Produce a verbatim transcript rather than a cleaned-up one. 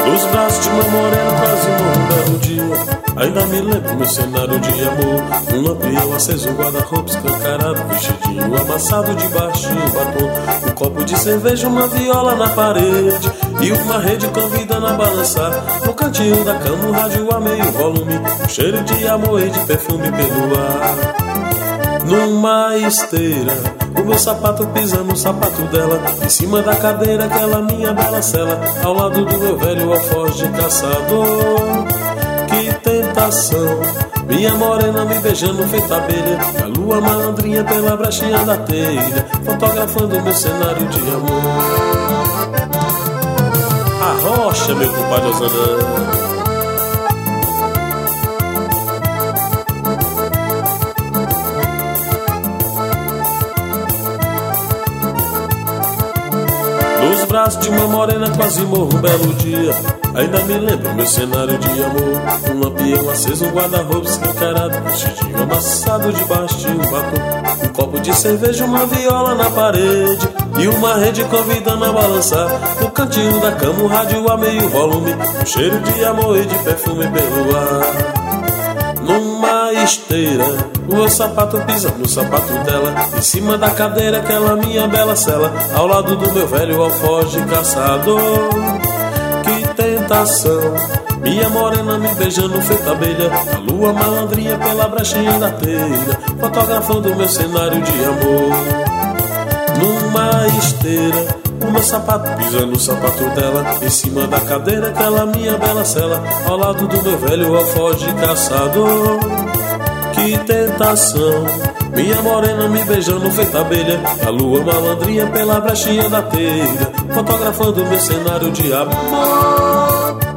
Nos braços de uma morena quase morro um belo dia. Ainda me lembro meu cenário de amor. Um lampião aceso, um guarda-roupa escancarado, vestidinho amassado de baixinho batom. Um copo de cerveja, uma viola na parede e uma rede convidando a balançar. No cantinho da cama um rádio a meio volume, um cheiro de amor e de perfume pelo ar. Numa esteira, o meu sapato pisa no sapato dela, em cima da cadeira aquela minha bela cela, ao lado do meu velho alfoz de caçador. Que tentação, minha morena me beijando feita abelha, a lua malandrinha pela brechinha da telha, fotografando meu cenário de amor. A rocha, meu compadre Osanã. Nos braços de uma morena quase morro um belo dia. Ainda me lembro meu cenário de amor. Um lampião aceso, um guarda-roupa escancarado, vestidinho amassado de baixinho batom. Um copo de cerveja, uma viola na parede e uma rede convidando a balançar. No cantinho da cama um rádio a meio volume, um cheiro de amor e de perfume pelo ar. Numa esteira, o meu sapato pisa no sapato dela, em cima da cadeira aquela minha bela cela, ao lado do meu velho alfoz de caçador. Que tentação, minha morena me beijando feita abelha, a lua malandrinha pela brechinha da telha, fotografando meu cenário de amor. Numa esteira, o meu sapato pisa no sapato dela, em cima da cadeira aquela minha bela cela, ao lado do meu velho alfoz de caçador. Que tentação, minha morena me beijando feita abelha, a lua malandrinha pela brechinha da telha, fotografando meu cenário de amor.